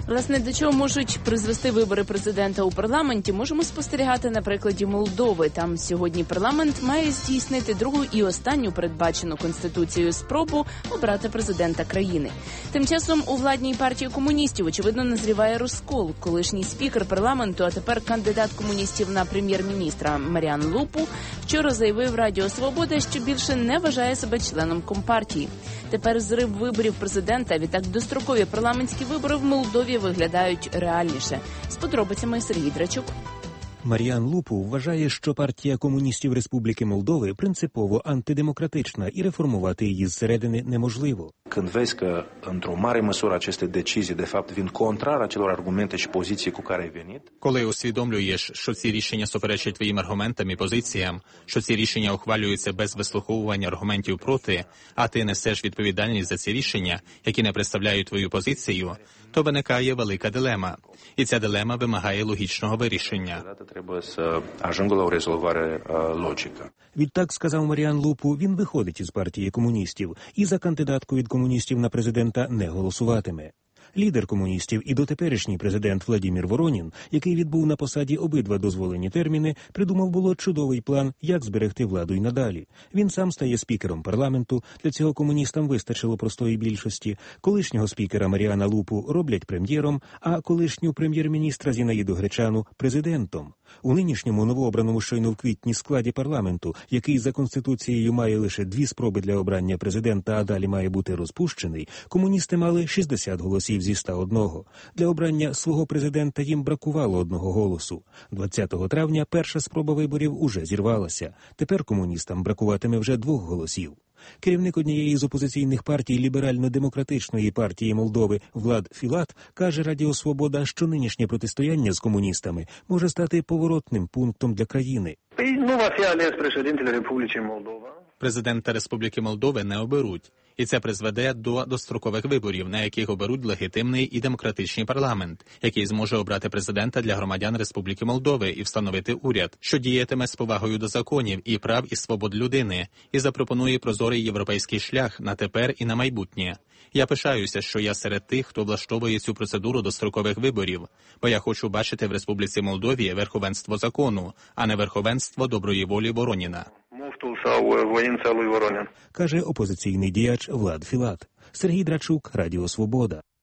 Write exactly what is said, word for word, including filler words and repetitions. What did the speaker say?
Власне, до чого можуть призвести вибори президента у парламенті, можемо спостерігати на прикладі Молдови. Там сьогодні парламент має здійснити другу і останню передбачену Конституцією спробу обрати президента країни. Тим часом у владній партії комуністів, очевидно, назріває розкол. Колишній спікер парламенту, а тепер кандидат комуністів на прем'єр-міністра Маріан Лупу, вчора заявив Радіо Свобода, що більше не вважає себе членом компартії. Тепер зрив виборів президента, відтак дострокові парламентські вибори в Молдові виглядають реальніше. З подробицями Сергій Драчук. Маріан Лупу вважає, що партія комуністів Республіки Молдови принципово антидемократична і реформувати її зсередини неможливо. Când vezi că într-o mare măsură aceste decizii de fapt vin contrar acelor argumente și poziții cu care ai venit. Коли усвідомлюєш, що ці рішення суперечать твоїм аргументам і позиціям, що ці рішення ухвалюються без вислуховування аргументів проти, а ти несеш відповідальність за ці рішення, які не представляють твою позицію, то виникає велика дилема. І ця дилема вимагає логічного вирішення. Треба ajungă la o rezolvare logică. Відтак, сказав Маріан Лупу, він виходить із партії комуністів і за кандидатку від комуністів на президента не голосуватиме. Лідер комуністів і дотеперішній президент Владімір Воронін, який відбув на посаді обидва дозволені терміни, придумав було чудовий план, як зберегти владу й надалі. Він сам стає спікером парламенту, для цього комуністам вистачило простої більшості. Колишнього спікера Маріана Лупу роблять прем'єром, а колишню прем'єр-міністра Зінаїду Гречану – президентом. У нинішньому новообраному щойно в квітні складі парламенту, який за Конституцією має лише дві спроби для обрання президента, а далі має бути розпущений, комуністи мали шістдесят голосів зі ста одного. Для обрання свого президента їм бракувало одного голосу. двадцятого травня перша спроба виборів уже зірвалася. Тепер комуністам бракуватиме вже двох голосів. Керівник однієї з опозиційних партій Ліберально-демократичної партії Молдови Влад Філат каже Радіо Свобода, що нинішнє протистояння з комуністами може стати поворотним пунктом для країни. Президента Республіки Молдови не оберуть. І це призведе до дострокових виборів, на яких оберуть легітимний і демократичний парламент, який зможе обрати президента для громадян Республіки Молдови і встановити уряд, що діятиме з повагою до законів і прав і свобод людини, і запропонує прозорий європейський шлях на тепер і на майбутнє. Я пишаюся, що я серед тих, хто влаштовує цю процедуру дострокових виборів, бо я хочу бачити в Республіці Молдові верховенство закону, а не верховенство доброї волі Вороніна. Каже опозиційний діяч Влад Філат. Сергій Драчук, Радіо Свобода.